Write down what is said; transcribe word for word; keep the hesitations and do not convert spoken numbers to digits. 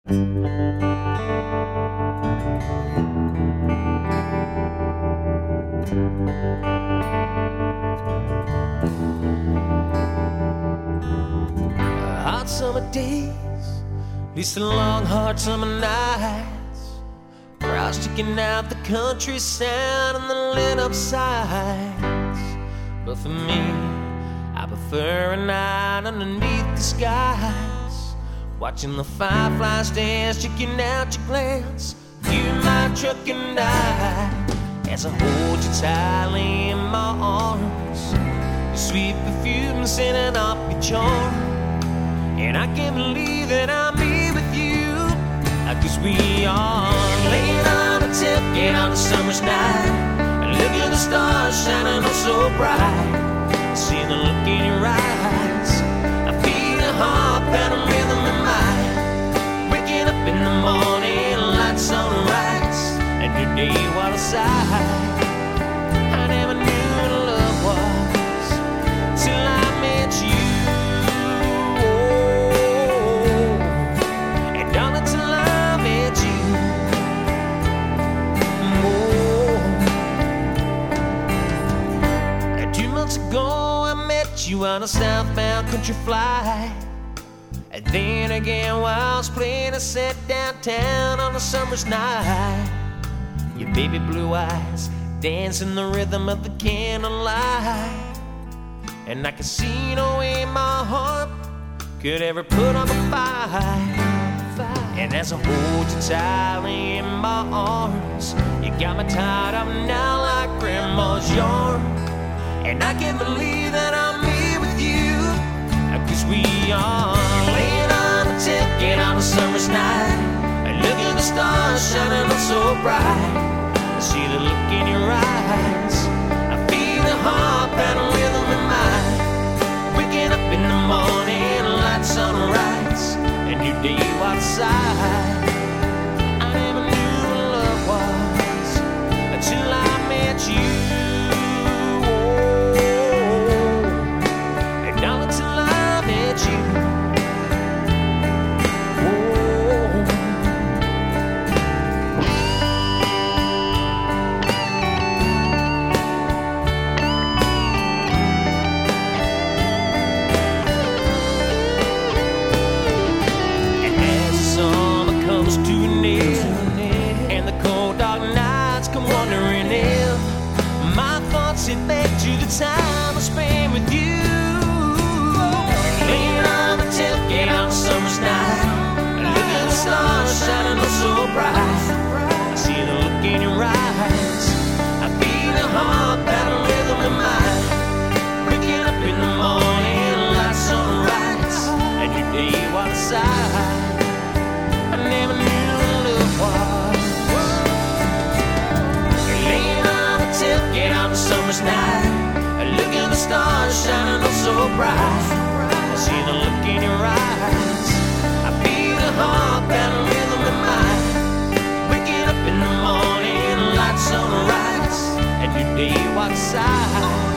Hot summer days, least the long hard summer nights, crowds sticking out the countryside and the lit up sides. But for me, I prefer a night underneath the skies, watching the fireflies dance, checking out your glance. You, my truck, and I, as I hold you tightly in my arms, your sweet perfume sending off your charm. And I can't believe that I'm here with you, cause we are laying on a ticket on a summer's night, and look at the stars shining oh so bright. See the look in your eyes, I feel a heart and a rhythm in mine. Waking up in the morning, lights on the rise, and your day while aside. I never knew what love was till I met you. Oh, and darling, till I met you. Oh, and two months ago I met you on a southbound country flight. And then again while I was playing a set downtown on a summer's night, your baby blue eyes dancing the rhythm of the candlelight. And I could see no way my heart could ever put on a fight. And as I hold you tightly in my arms, you got me tied up now like grandma's yarn. And I can't believe that I'm here with you, cause we are laying on a ticket on a summer's night, and look at the stars shining up so bright. I see the look in your eyes, I feel the heart and a rhythm in mine. Waking up in the morning, lights on the rise, and your day outside. I never knew what love was until I met you. Oh, and darling, till I met you. Sit back to the time I spent with you, laying on the tailgate on a summer's night, and look at the stars shining oh so bright. I see the look in your eyes, I feel the heart and a rhythm in mine. Waking up in the morning, lights on the rise, and your day while aside. I never knew what love was. Laying on the tailgate on a summer's night, and look at the stars shining oh so bright. I see the look in your eyes, I feel the heart and a rhythm in mine. Waking up in the morning, lights on the rise, and your day outside.